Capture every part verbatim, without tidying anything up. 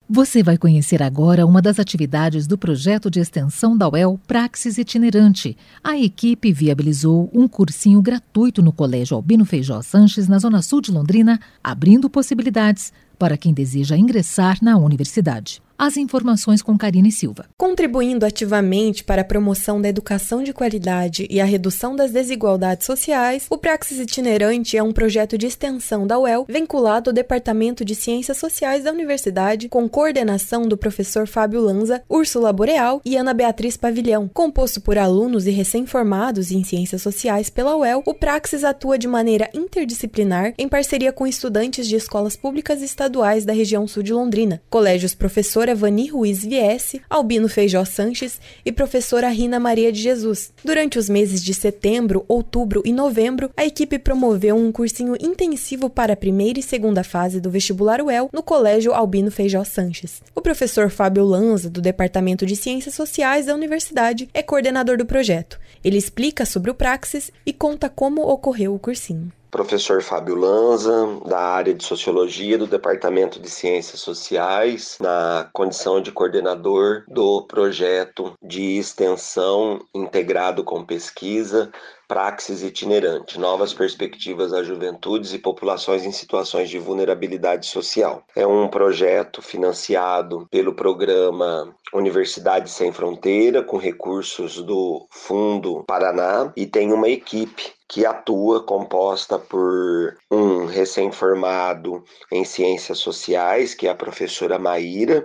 Você vai conhecer agora uma das atividades do projeto de extensão da U E L Praxis Itinerante. A equipe viabilizou um cursinho gratuito no Colégio Albino Feijó Sanches, na Zona Sul de Londrina, abrindo possibilidades para quem deseja ingressar na universidade. As informações com Karine Silva. Contribuindo ativamente para a promoção da educação de qualidade e a redução das desigualdades sociais, o Praxis Itinerante é um projeto de extensão da U E L vinculado ao Departamento de Ciências Sociais da Universidade, com coordenação do professor Fábio Lanza, Úrsula Boreal e Ana Beatriz Pavilhão. Composto por alunos e recém-formados em Ciências Sociais pela U E L, o Praxis atua de maneira interdisciplinar em parceria com estudantes de escolas públicas e estaduais da região sul de Londrina, colégios Professora Vani Ruiz Viesse, Albino Feijó Sanches e professora Rina Maria de Jesus. Durante os meses de setembro, outubro e novembro, a equipe promoveu um cursinho intensivo para a primeira e segunda fase do vestibular U E L no Colégio Albino Feijó Sanches. O professor Fábio Lanza, do Departamento de Ciências Sociais da Universidade, é coordenador do projeto. Ele explica sobre o Praxis e conta como ocorreu o cursinho. Professor Fábio Lanza, da área de Sociologia do Departamento de Ciências Sociais, na condição de coordenador do projeto de extensão integrado com pesquisa Praxis Itinerante, novas perspectivas às juventudes e populações em situações de vulnerabilidade social. É um projeto financiado pelo programa Universidade Sem Fronteira, com recursos do Fundo Paraná, e tem uma equipe que atua composta por um recém-formado em Ciências Sociais, que é a professora Maíra,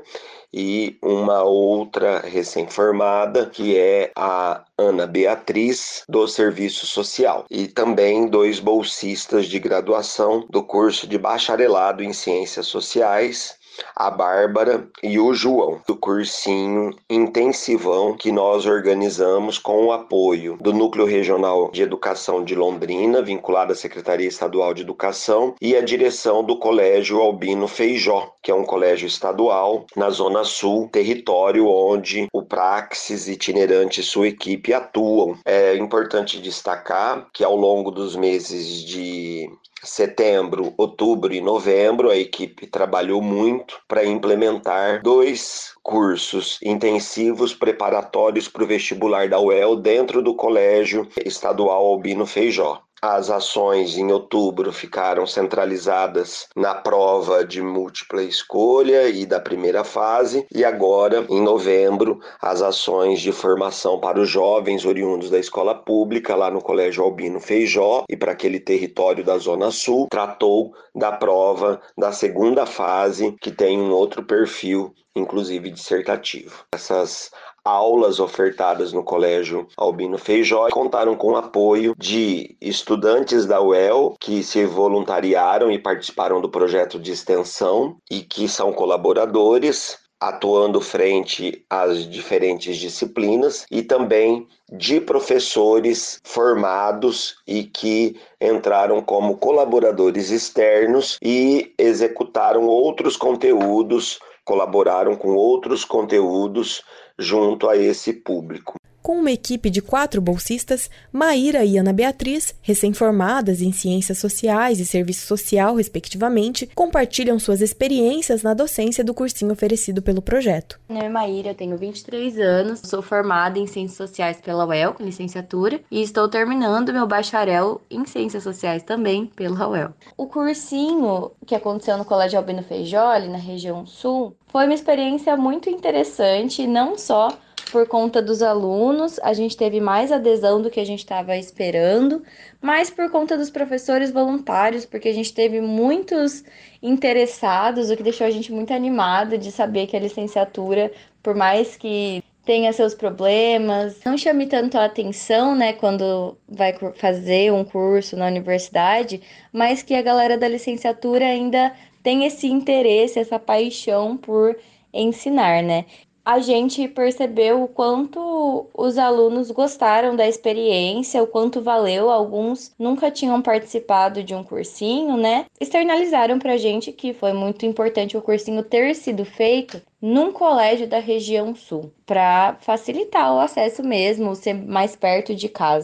e uma outra recém-formada, que é a Ana Beatriz, do Serviço Social. E também dois bolsistas de graduação do curso de bacharelado em Ciências Sociais, a Bárbara e o João, do cursinho intensivão que nós organizamos com o apoio do Núcleo Regional de Educação de Londrina, vinculado à Secretaria Estadual de Educação, e a direção do Colégio Albino Feijó, que é um colégio estadual na Zona Sul, território onde o Praxis Itinerante e sua equipe atuam. É importante destacar que ao longo dos meses de setembro, outubro e novembro, a equipe trabalhou muito para implementar dois cursos intensivos preparatórios para o vestibular da U E L dentro do Colégio Estadual Albino Feijó. As ações em outubro ficaram centralizadas na prova de múltipla escolha e da primeira fase, e agora, em novembro, as ações de formação para os jovens oriundos da escola pública, lá no Colégio Albino Feijó, e para aquele território da Zona Sul, tratou da prova da segunda fase, que tem um outro perfil, inclusive dissertativo. Essas aulas ofertadas no Colégio Albino Feijó contaram com o apoio de estudantes da U E L que se voluntariaram e participaram do projeto de extensão e que são colaboradores, atuando frente às diferentes disciplinas, e também de professores formados e que entraram como colaboradores externos e executaram outros conteúdos, colaboraram com outros conteúdos junto a esse público. Com uma equipe de quatro bolsistas, Maíra e Ana Beatriz, recém-formadas em Ciências Sociais e Serviço Social, respectivamente, compartilham suas experiências na docência do cursinho oferecido pelo projeto. Meu nome é Maíra, eu tenho vinte e três anos, sou formada em Ciências Sociais pela U E L, com licenciatura, e estou terminando meu bacharel em Ciências Sociais também pela U E L. O cursinho que aconteceu no Colégio Albino Feijó, ali na região sul, foi uma experiência muito interessante, não só por conta dos alunos, a gente teve mais adesão do que a gente estava esperando, mas por conta dos professores voluntários, porque a gente teve muitos interessados, o que deixou a gente muito animado de saber que a licenciatura, por mais que tenha seus problemas, não chame tanto a atenção, né, quando vai fazer um curso na universidade, mas que a galera da licenciatura ainda tem esse interesse, essa paixão por ensinar, né? A gente percebeu o quanto os alunos gostaram da experiência, o quanto valeu. Alguns nunca tinham participado de um cursinho, né? Externalizaram pra gente que foi muito importante o cursinho ter sido feito num colégio da região sul, para facilitar o acesso mesmo, ser mais perto de casa.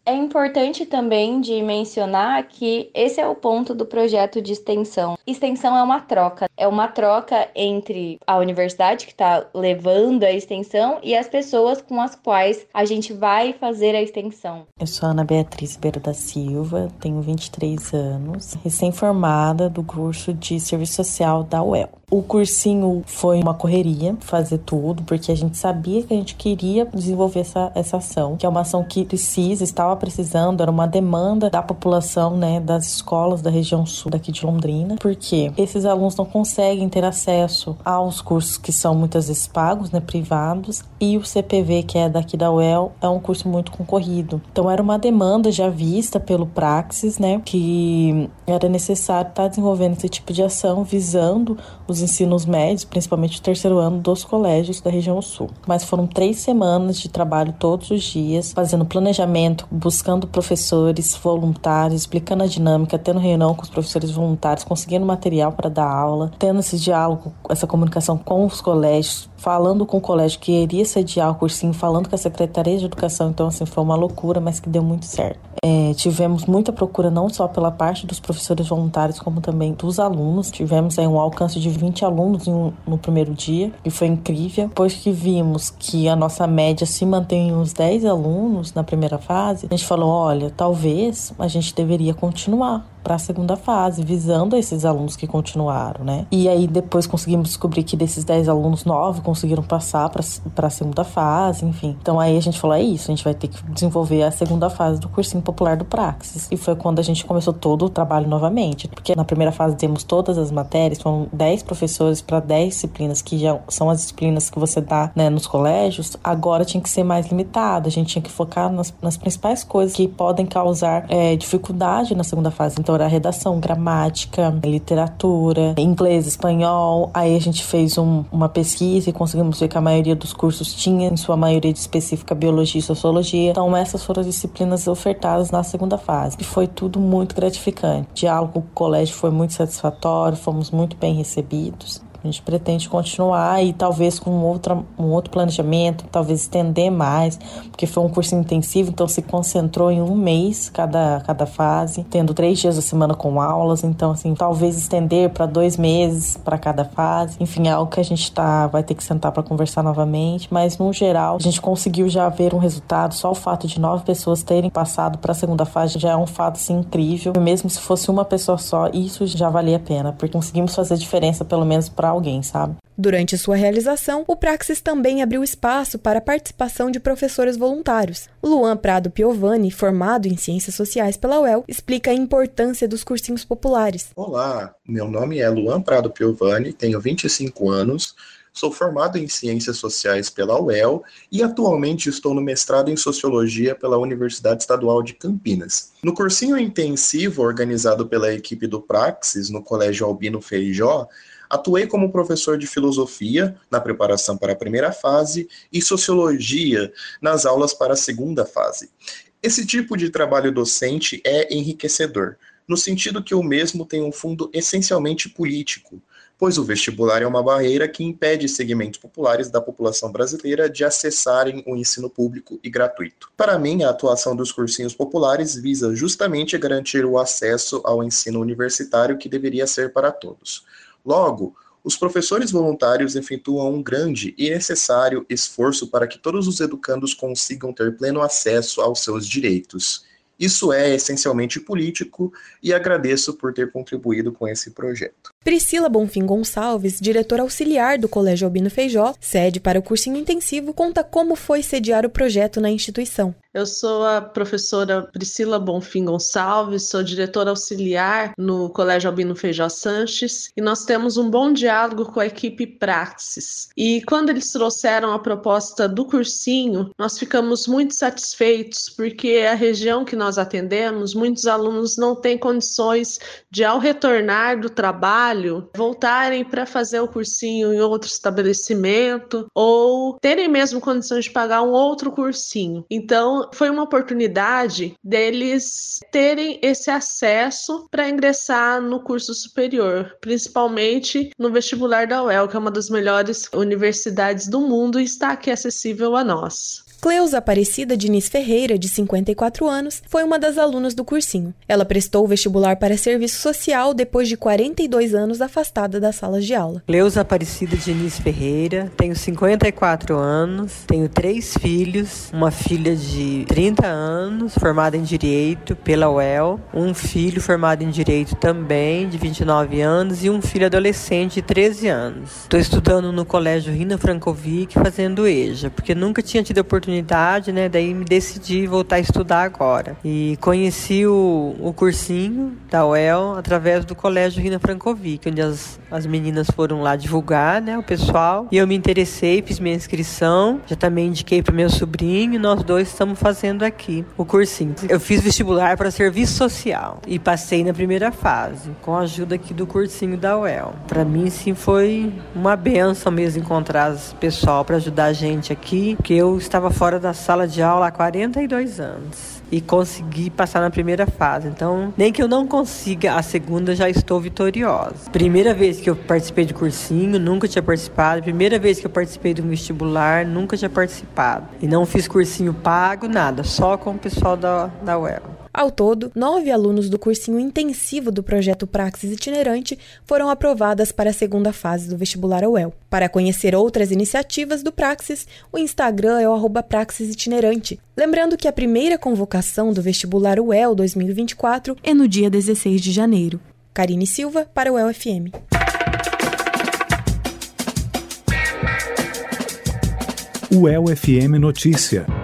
É importante também de mencionar que esse é o ponto do projeto de extensão. Extensão é uma troca, é uma troca entre a universidade que está levando a extensão e as pessoas com as quais a gente vai fazer a extensão. Eu sou Ana Beatriz Ribeiro da Silva, tenho vinte e três anos, recém-formada do curso de Serviço Social da U E L. O cursinho foi uma correria, fazer tudo, porque a gente sabia que a gente queria desenvolver essa, essa ação, que é uma ação que precisa, estava precisando, era uma demanda da população, né, das escolas da região sul daqui de Londrina, porque esses alunos não conseguem ter acesso aos cursos que são muitas vezes pagos, né, privados, e o C P V, que é daqui da U E L, é um curso muito concorrido. Então era uma demanda já vista pelo Praxis, né, que era necessário estar desenvolvendo esse tipo de ação, visando os ensinos médios, principalmente o terceiro ano dos colégios da região sul. Mas foram três semanas de trabalho todos os dias, fazendo planejamento, buscando professores voluntários, explicando a dinâmica, tendo reunião com os professores voluntários, conseguindo material para dar aula, tendo esse diálogo, essa comunicação com os colégios, falando com o colégio que iria sediar o cursinho, falando com a Secretaria de Educação. Então, assim, foi uma loucura, mas que deu muito certo. É, tivemos muita procura, não só pela parte dos professores voluntários, como também dos alunos. Tivemos aí um alcance de vinte alunos em um, no primeiro dia, e foi incrível. Depois que vimos que a nossa média se mantém em uns dez alunos na primeira fase, a gente falou, olha, talvez a gente deveria continuar para a segunda fase, visando esses alunos que continuaram, né? E aí depois conseguimos descobrir que desses dez alunos, nove conseguiram passar para a segunda fase, enfim. Então aí a gente falou, é isso, a gente vai ter que desenvolver a segunda fase do cursinho popular do Praxis. E foi quando a gente começou todo o trabalho novamente, porque na primeira fase temos todas as matérias, foram dez professores para dez disciplinas, que já são as disciplinas que você dá, né, nos colégios. Agora tinha que ser mais limitado, a gente tinha que focar nas, nas principais coisas que podem causar é, dificuldade na segunda fase. Então era redação, gramática, literatura, inglês, espanhol. Aí a gente fez um, uma pesquisa e conseguimos ver que a maioria dos cursos tinha, em sua maioria específica, biologia e sociologia. Então essas foram as disciplinas ofertadas na segunda fase. E foi tudo muito gratificante. O diálogo com o colégio foi muito satisfatório, fomos muito bem recebidos. A gente pretende continuar e talvez com outra, um outro planejamento, talvez estender mais, porque foi um curso intensivo, então se concentrou em um mês cada, cada fase, tendo três dias da semana com aulas, então assim, talvez estender para dois meses para cada fase. Enfim, é algo que a gente tá, vai ter que sentar para conversar novamente, mas no geral a gente conseguiu já ver um resultado. Só o fato de nove pessoas terem passado para a segunda fase já é um fato assim, incrível, mesmo se fosse uma pessoa só, isso já valia a pena, porque conseguimos fazer diferença pelo menos para alguém, sabe? Durante sua realização, o Praxis também abriu espaço para a participação de professores voluntários. Luan Prado Piovani, formado em Ciências Sociais pela U E L, explica a importância dos cursinhos populares. Olá, meu nome é Luan Prado Piovani, tenho vinte e cinco anos, sou formado em Ciências Sociais pela U E L e atualmente estou no mestrado em Sociologia pela Universidade Estadual de Campinas. No cursinho intensivo organizado pela equipe do Praxis, no Colégio Albino Feijó, atuei como professor de filosofia na preparação para a primeira fase e sociologia nas aulas para a segunda fase. Esse tipo de trabalho docente é enriquecedor, no sentido que o mesmo tem um fundo essencialmente político, pois o vestibular é uma barreira que impede segmentos populares da população brasileira de acessarem o ensino público e gratuito. Para mim, a atuação dos cursinhos populares visa justamente garantir o acesso ao ensino universitário que deveria ser para todos. Logo, os professores voluntários efetuam um grande e necessário esforço para que todos os educandos consigam ter pleno acesso aos seus direitos. Isso é essencialmente político e agradeço por ter contribuído com esse projeto. Priscila Bonfim Gonçalves, diretora auxiliar do Colégio Albino Feijó, sede para o cursinho intensivo, conta como foi sediar o projeto na instituição. Eu sou a professora Priscila Bonfim Gonçalves, sou diretora auxiliar no Colégio Albino Feijó Sanches e nós temos um bom diálogo com a equipe Praxis. E quando eles trouxeram a proposta do cursinho, nós ficamos muito satisfeitos porque a região que nós atendemos, muitos alunos não têm condições de, ao retornar do trabalho, voltarem para fazer o cursinho em outro estabelecimento ou terem mesmo condições de pagar um outro cursinho. Então, foi uma oportunidade deles terem esse acesso para ingressar no curso superior, principalmente no vestibular da U E L, que é uma das melhores universidades do mundo e está aqui acessível a nós. Cleusa Aparecida Diniz Ferreira, de cinquenta e quatro anos, foi uma das alunas do cursinho. Ela prestou o vestibular para serviço social depois de quarenta e dois anos afastada das salas de aula. Cleusa Aparecida Diniz Ferreira, tenho cinquenta e quatro anos, tenho três filhos, uma filha de trinta anos, formada em Direito pela U E L, um filho formado em Direito também, de vinte e nove anos, e um filho adolescente de treze anos. Estou estudando no Colégio Rina Frankovic, fazendo E J A, porque nunca tinha tido oportunidade né? Daí me decidi voltar a estudar agora. E conheci o, o cursinho da U E L através do Colégio Rina Frankovic, onde as, as meninas foram lá divulgar, né, o pessoal. E eu me interessei, fiz minha inscrição, já também indiquei para meu sobrinho, e nós dois estamos fazendo aqui o cursinho. Eu fiz vestibular para serviço social e passei na primeira fase, com a ajuda aqui do cursinho da U E L. Para mim, sim, foi uma benção mesmo encontrar o pessoal para ajudar a gente aqui, porque eu estava fora da sala de aula há quarenta e dois anos e consegui passar na primeira fase. Então, nem que eu não consiga a segunda, já estou vitoriosa. Primeira vez que eu participei de cursinho, nunca tinha participado. Primeira vez que eu participei de um vestibular, nunca tinha participado. E não fiz cursinho pago, nada, só com o pessoal da, da U E L. Ao todo, nove alunos do cursinho intensivo do projeto Praxis Itinerante foram aprovadas para a segunda fase do vestibular U E L. Para conhecer outras iniciativas do Praxis, o Instagram é o arroba Praxis Itinerante. Lembrando que a primeira convocação do vestibular U E L dois mil e vinte e quatro é no dia dezesseis de janeiro. Karine Silva, para o U E L F M. U E L F M Notícia.